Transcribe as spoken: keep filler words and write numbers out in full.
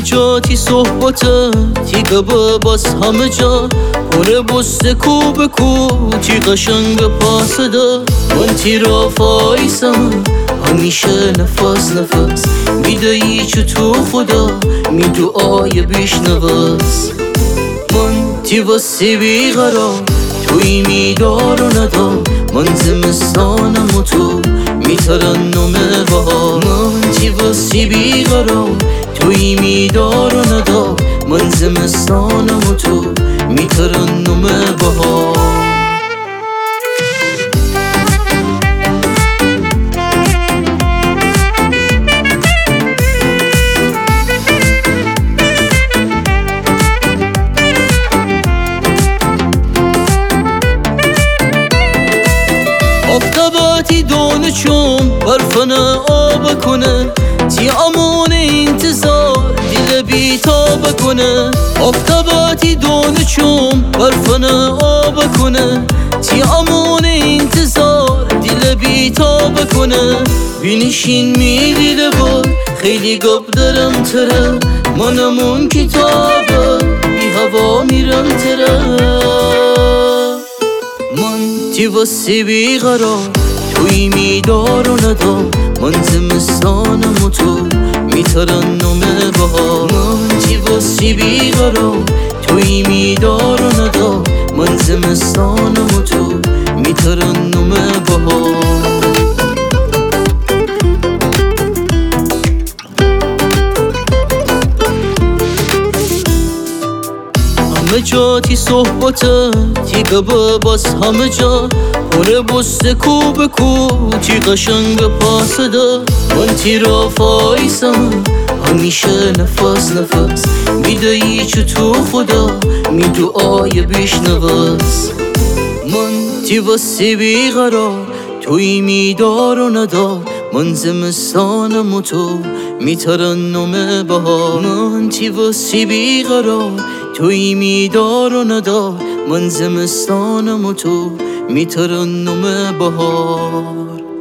جاتی صحبته تیگه باز همه جا کنه بسته کو به کو تی قشنگ پاسده من تی را فایسم همیشه نفس نفس میدهی چو تو خدا می دعای بیش نوست من تی واسه بیقرار توی میدار و ندار من زمستانم و تو میترنم بهار من تی واسه بیقرار توی میدار و ندار من زمستانم و تو میترنم بهار آفتاباتی دونه چون برفنه آب کنه تی امان انتظار دل بیتاب کنه آفتاباتی دونه چون برفنه آب کنه تی امان انتظار دل بیتاب کنه بینشین میدی لبار خیلی گب دارم تره منمون کتابه بی هوا میرم تره من تی واسه بیقرار توی میدار و ندار من زمستانم و تو میترنم بهار من تی واسه بیقرار توی میدار و ندار من زمستانم و تو میترنم بهار همه جاتی صحبته تیگه باز همه جا کنه بسته کو به کو تی قشنگ پاسده من تی را فایسم همیشه نفس نفس میدهی چو تو خدا می دعای بیش نوست من تی واسه بیقرار توی میدار و ندار من زمستانم و تو میترنم بهار من تی واسه بیقرار توی میدار و ندار من زمستانم و تو میترنم بهار